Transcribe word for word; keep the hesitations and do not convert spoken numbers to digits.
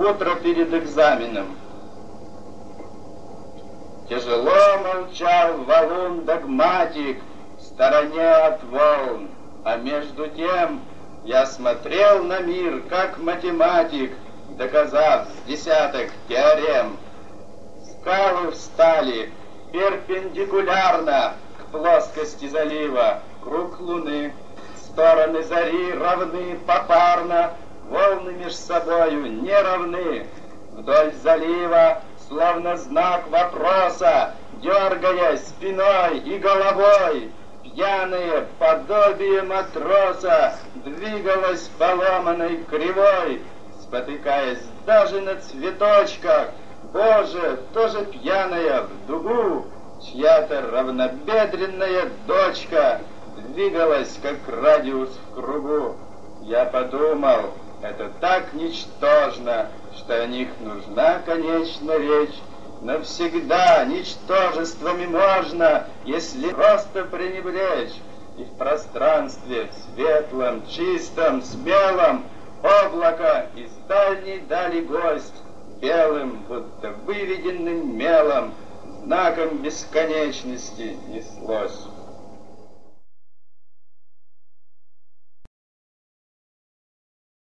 Утро перед экзаменом. Тяжело молчал валун-догматик в стороне от волн, а между тем я смотрел на мир, как математик, доказав с десяток теорем. Скалы встали перпендикулярно к плоскости залива, круг луны, стороны зари равны попарно, волны меж собою не равны. Вдоль залива, словно знак вопроса, дергаясь спиной и головой, пьяное подобие матроса двигалось поломанной кривой, спотыкаясь даже на цветочках. Боже, тоже пьяная в дугу, чья-то равнобедренная дочка двигалась, как радиус в кругу. Я подумал, это так ничтожно, что о них нужна, конечно, речь. Навсегда ничтожествами можно, если просто пренебречь. И в пространстве светлом, чистом, смелом облако из дальней дали гость, белым, будто выведенным мелом, знаком бесконечности неслось.